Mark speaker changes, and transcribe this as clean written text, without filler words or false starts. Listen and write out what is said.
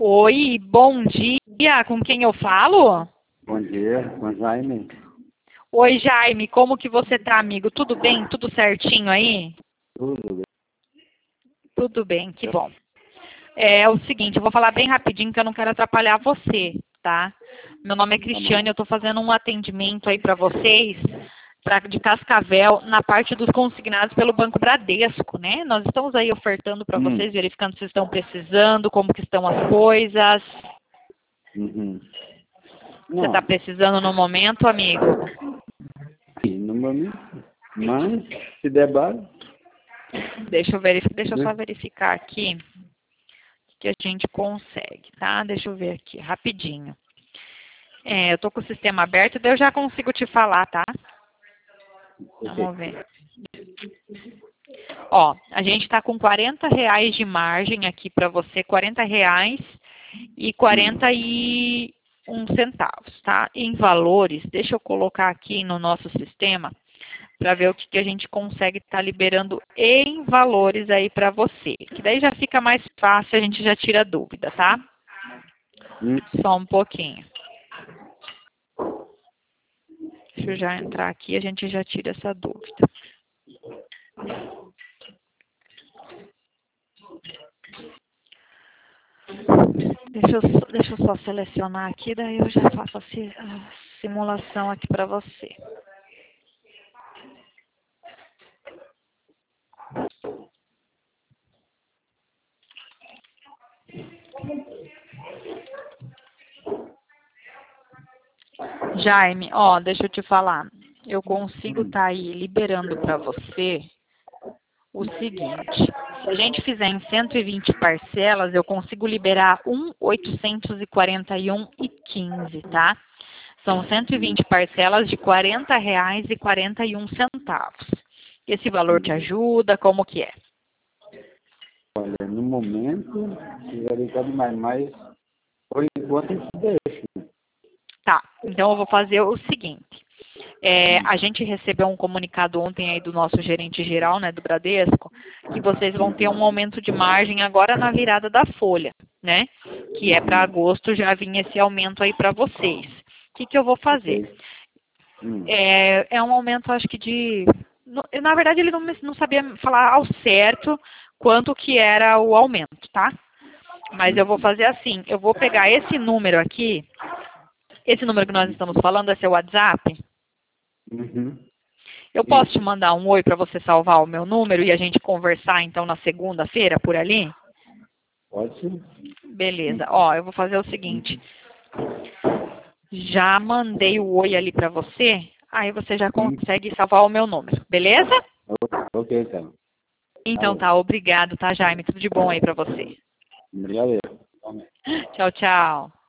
Speaker 1: Oi, bom dia. Com quem eu falo?
Speaker 2: Bom dia, com Jaime.
Speaker 1: Oi, Jaime. Como que você tá, amigo? Tudo bem? Tudo certinho aí?
Speaker 2: Tudo bem?
Speaker 1: Tudo bem, que bom. É o seguinte, eu vou falar bem rapidinho que eu não quero atrapalhar você, tá? Meu nome é Cristiane, eu estou fazendo um atendimento aí para vocês, de Cascavel, na parte dos consignados pelo Banco Bradesco, né? Nós estamos aí ofertando para vocês, verificando se estão precisando, como que estão as coisas.
Speaker 2: Uhum.
Speaker 1: Você está precisando no momento, amigo?
Speaker 2: Sim, no momento. Mas, se der base.
Speaker 1: Deixa eu só verificar aqui que a gente consegue, tá? Deixa eu ver aqui, rapidinho. Eu tô com o sistema aberto, daí eu já consigo te falar, tá? Vamos ver. Ó, a gente tá com R$ 40 de margem aqui para você, R$ 40 e 41 centavos, tá? Em valores, deixa eu colocar aqui no nosso sistema para ver o que a gente consegue estar liberando em valores aí para você. Que daí já fica mais fácil, a gente já tira a dúvida, tá? Só um pouquinho. Deixa eu já entrar aqui, a gente já tira essa dúvida. Deixa eu só selecionar aqui, daí eu já faço a simulação aqui para você. Jaime, ó, deixa eu te falar. Eu consigo estar aí liberando para você o seguinte. Se a gente fizer em 120 parcelas, eu consigo liberar 1.841,15, tá? São 120 parcelas de R$ 40,41. Esse valor te ajuda? Como que é?
Speaker 2: Olha, no momento, se verificar demais, mas por enquanto a gente deixa.
Speaker 1: Tá, então eu vou fazer o seguinte. A gente recebeu um comunicado ontem aí do nosso gerente geral, né, do Bradesco, que vocês vão ter um aumento de margem agora na virada da folha, né? Que é para agosto já vir esse aumento aí para vocês. O que eu vou fazer? É um aumento, acho que na verdade, ele não sabia falar ao certo quanto que era o aumento, tá? Mas eu vou fazer assim, eu vou pegar esse número aqui, esse número que nós estamos falando é seu WhatsApp? Eu posso te mandar um oi para você salvar o meu número e a gente conversar então na segunda-feira por ali?
Speaker 2: Pode sim.
Speaker 1: Beleza. Ó, eu vou fazer o seguinte. Já mandei o oi ali para você, aí você já consegue salvar o meu número, beleza?
Speaker 2: Ok, então.
Speaker 1: Então tá, obrigado, tá, Jaime? Tudo de bom aí para você.
Speaker 2: Obrigado.
Speaker 1: Tchau, tchau.